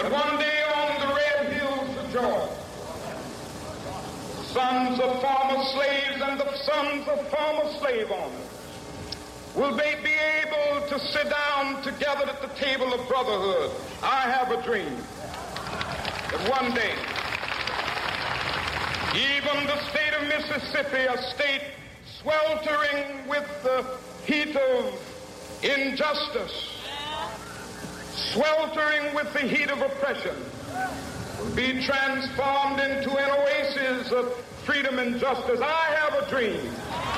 that one day on the red hills of Georgia, sons of former slaves and the sons of former slave owners will they be able to sit down together at the table of brotherhood. I have a dream that one day, even the state of Mississippi, a state sweltering with the heat of injustice, sweltering with the heat of oppression, will be transformed into an oasis of freedom and justice. I have a dream.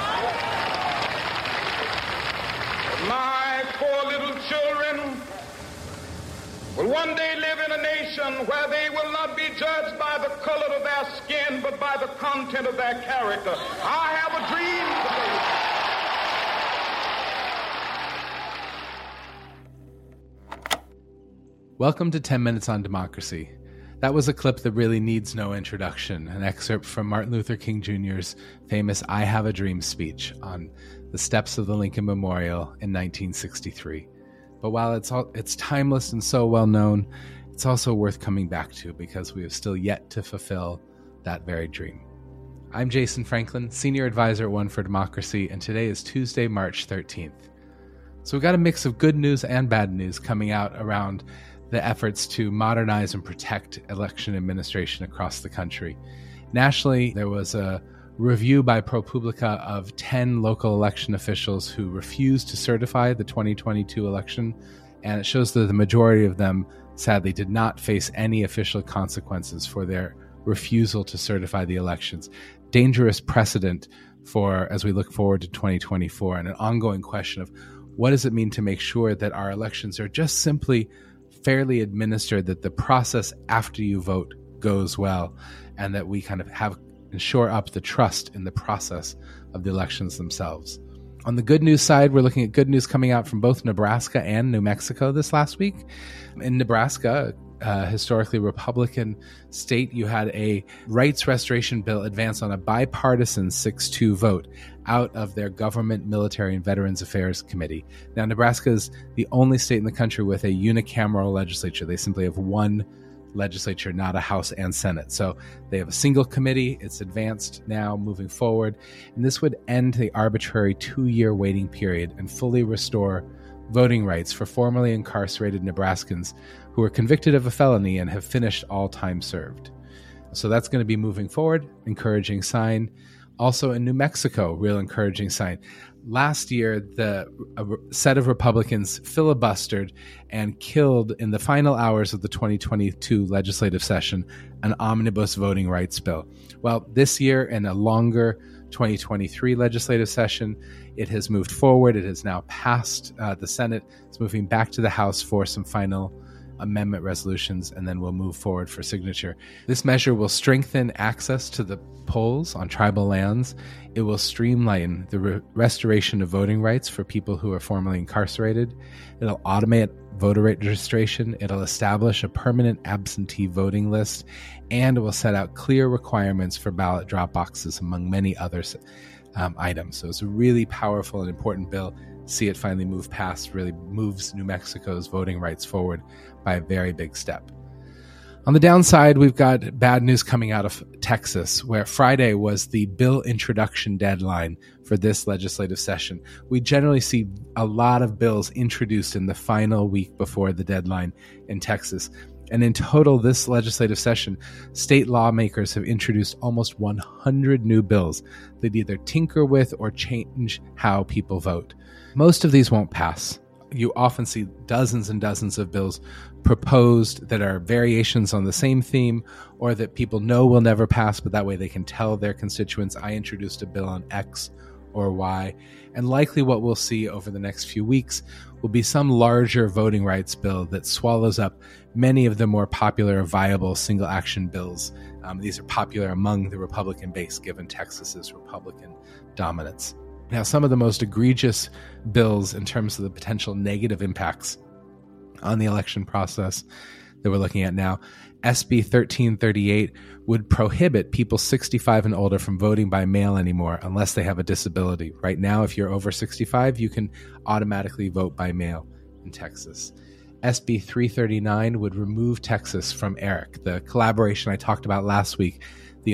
My 4 little children will one day live in a nation where they will not be judged by the color of their skin, but by the content of their character. I have a dream today. Welcome to 10 Minutes on Democracy. That was a clip that really needs no introduction, an excerpt from Martin Luther King Jr.'s famous I Have a Dream speech on the steps of the Lincoln Memorial in 1963. But while it's timeless and so well known, it's also worth coming back to because we have still yet to fulfill that very dream. I'm Jason Franklin, Senior Advisor at One for Democracy, and today is Tuesday, March 13th. So we've got a mix of good news and bad news coming out around the efforts to modernize and protect election administration across the country. Nationally, there was a review by ProPublica of 10 local election officials who refused to certify the 2022 election, and it shows that the majority of them sadly did not face any official consequences for their refusal to certify the elections. Dangerous precedent for as we look forward to 2024, and an ongoing question of what does it mean to make sure that our elections are just simply fairly administered, that the process after you vote goes well, and that we kind of have and shore up the trust in the process of the elections themselves. On the good news side, we're looking at good news coming out from both Nebraska and New Mexico this last week. In Nebraska, historically Republican state, you had a rights restoration bill advance on a bipartisan 6-2 vote out of their Government, Military, and Veterans Affairs Committee. Now, Nebraska is the only state in the country with a unicameral legislature. They simply have one legislature, not a House and Senate. So they have a single committee. It's advanced now, moving forward. And this would end the arbitrary 2-year waiting period and fully restore voting rights for formerly incarcerated Nebraskans who were convicted of a felony and have finished all time served. So that's going to be moving forward, encouraging sign. Also in New Mexico, real encouraging sign. Last year, a set of Republicans filibustered and killed in the final hours of the 2022 legislative session an omnibus voting rights bill. Well, this year, in a longer 2023 legislative session, it has moved forward. It has now passed the Senate. It's moving back to the House for some final amendment resolutions, and then we'll move forward for signature. This measure will strengthen access to the polls on tribal lands. It will streamline the restoration of voting rights for people who are formerly incarcerated. It'll automate voter registration. It'll establish a permanent absentee voting list, and it will set out clear requirements for ballot drop boxes, among many other items. So it's a really powerful and important bill. See it finally move past really moves New Mexico's voting rights forward by a very big step. On the downside, we've got bad news coming out of Texas, where Friday was the bill introduction deadline for this legislative session. We generally see a lot of bills introduced in the final week before the deadline in Texas. And in total, this legislative session, state lawmakers have introduced almost 100 new bills that either tinker with or change how people vote. Most of these won't pass. You often see dozens and dozens of bills proposed that are variations on the same theme, or that people know will never pass, but that way they can tell their constituents, I introduced a bill on X or Y. And likely what we'll see over the next few weeks will be some larger voting rights bill that swallows up many of the more popular, viable single action bills. These are popular among the Republican base, given Texas's Republican dominance. Now, some of the most egregious bills in terms of the potential negative impacts on the election process that we're looking at now, SB 1338 would prohibit people 65 and older from voting by mail anymore unless they have a disability. Right now, if you're over 65, you can automatically vote by mail in Texas. SB 339 would remove Texas from ERIC, the collaboration I talked about last week, the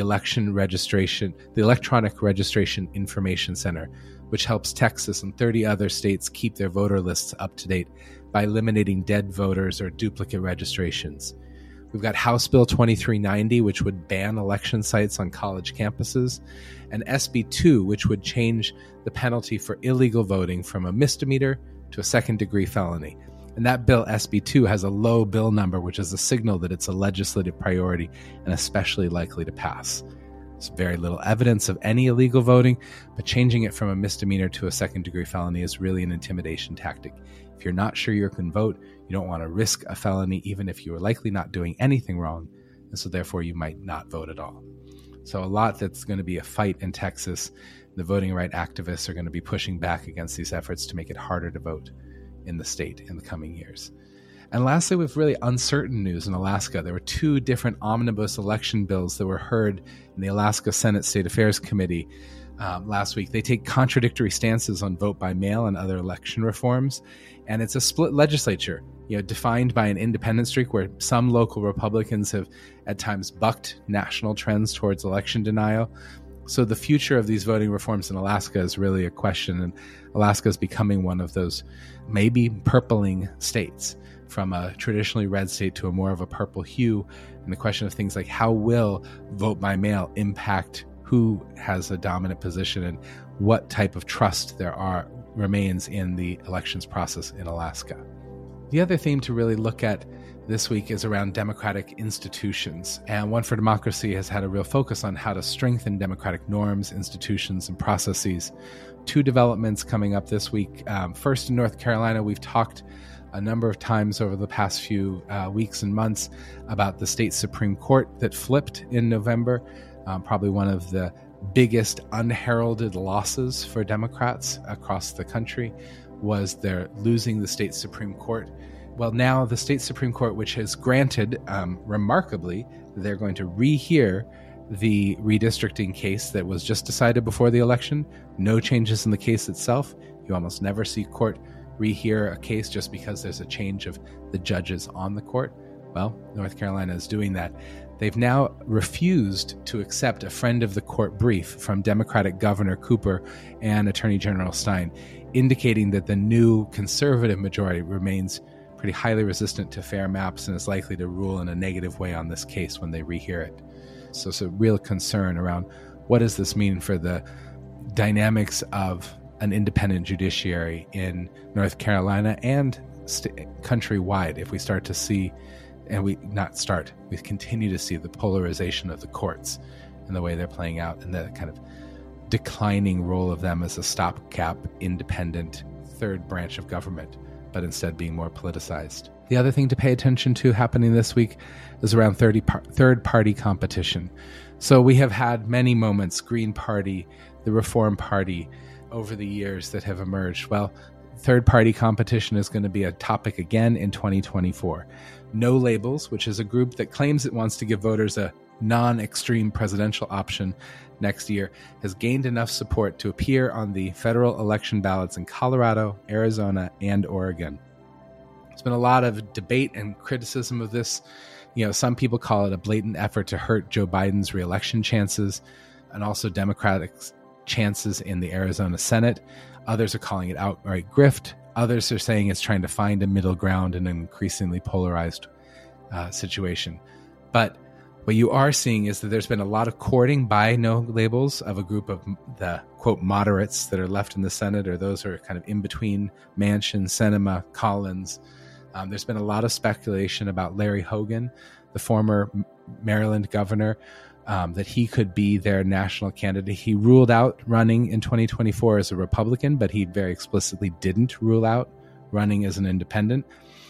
Electronic Registration Information Center, which helps Texas and 30 other states keep their voter lists up to date by eliminating dead voters or duplicate registrations. We've got House Bill 2390, which would ban election sites on college campuses, and SB 2, which would change the penalty for illegal voting from a misdemeanor to a second-degree felony. And that bill, SB 2, has a low bill number, which is a signal that it's a legislative priority and especially likely to pass. There's very little evidence of any illegal voting, but changing it from a misdemeanor to a second-degree felony is really an intimidation tactic. If you're not sure you can vote, you don't want to risk a felony, even if you are likely not doing anything wrong, and so therefore you might not vote at all. So a lot that's going to be a fight in Texas. The voting rights activists are going to be pushing back against these efforts to make it harder to vote in the state in the coming years. And lastly, with really uncertain news in Alaska, there were 2 different omnibus election bills that were heard in the Alaska Senate State Affairs Committee last week. They take contradictory stances on vote by mail and other election reforms, and it's a split legislature, defined by an independent streak where some local Republicans have at times bucked national trends towards election denial. So the future of these voting reforms in Alaska is really a question, and Alaska is becoming one of those maybe purpling states, from a traditionally red state to a more of a purple hue. And the question of things like how will vote by mail impact who has a dominant position and what type of trust remains in the elections process in Alaska. The other theme to really look at this week is around democratic institutions. And One for Democracy has had a real focus on how to strengthen democratic norms, institutions, and processes. 2 developments coming up this week. First, in North Carolina, we've talked a number of times over the past few weeks and months about the state Supreme Court that flipped in November. Probably one of the biggest unheralded losses for Democrats across the country was their losing the state Supreme Court. Well, now the state Supreme Court, which has granted, remarkably, they're going to rehear the redistricting case that was just decided before the election. No changes in the case itself. You almost never see court rehear a case just because there's a change of the judges on the court. Well, North Carolina is doing that. They've now refused to accept a friend of the court brief from Democratic Governor Cooper and Attorney General Stein, indicating that the new conservative majority remains pretty highly resistant to fair maps and is likely to rule in a negative way on this case when they rehear it. So it's a real concern around what does this mean for the dynamics of an independent judiciary in North Carolina and countrywide if we start to see, and we continue to see the polarization of the courts and the way they're playing out and the kind of declining role of them as a stopgap, independent third branch of government, but instead being more politicized. The other thing to pay attention to happening this week is around third-party competition. So we have had many moments, Green Party, the Reform Party, over the years that have emerged. Well, third-party competition is going to be a topic again in 2024. No Labels, which is a group that claims it wants to give voters a non-extreme presidential option next year, has gained enough support to appear on the federal election ballots in Colorado, Arizona, and Oregon. There's been a lot of debate and criticism of this. Some people call it a blatant effort to hurt Joe Biden's reelection chances and also Democratic chances in the Arizona Senate. Others are calling it outright grift. Others are saying it's trying to find a middle ground in an increasingly polarized situation. But what you are seeing is that there's been a lot of courting by No Labels of a group of the, quote, moderates that are left in the Senate, or those who are kind of in between Manchin, Sinema, Collins. There's been a lot of speculation about Larry Hogan, the former Maryland governor, that he could be their national candidate. He ruled out running in 2024 as a Republican, but he very explicitly didn't rule out running as an independent.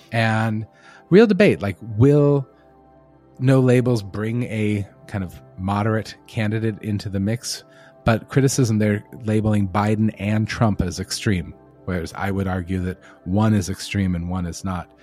And real debate, like, will No Labels bring a kind of moderate candidate into the mix? But criticism, they're labeling Biden and Trump as extreme, whereas I would argue that one is extreme and one is not.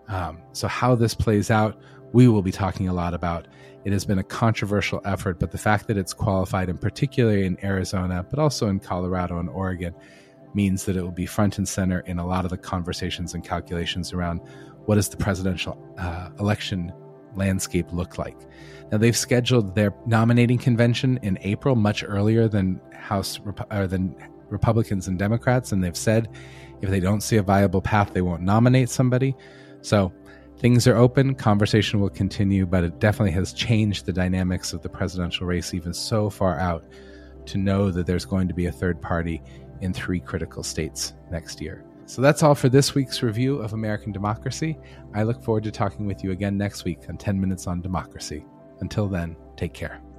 So how this plays out, we will be talking a lot about. It has been a controversial effort, but the fact that it's qualified, in particular in Arizona, but also in Colorado and Oregon, means that it will be front and center in a lot of the conversations and calculations around what does the presidential election landscape look like. Now, they've scheduled their nominating convention in April, much earlier than than Republicans and Democrats, and they've said if they don't see a viable path, they won't nominate somebody. So things are open, conversation will continue, but it definitely has changed the dynamics of the presidential race even so far out to know that there's going to be a third party in 3 critical states next year. So that's all for this week's review of American democracy. I look forward to talking with you again next week on 10 Minutes on Democracy. Until then, take care.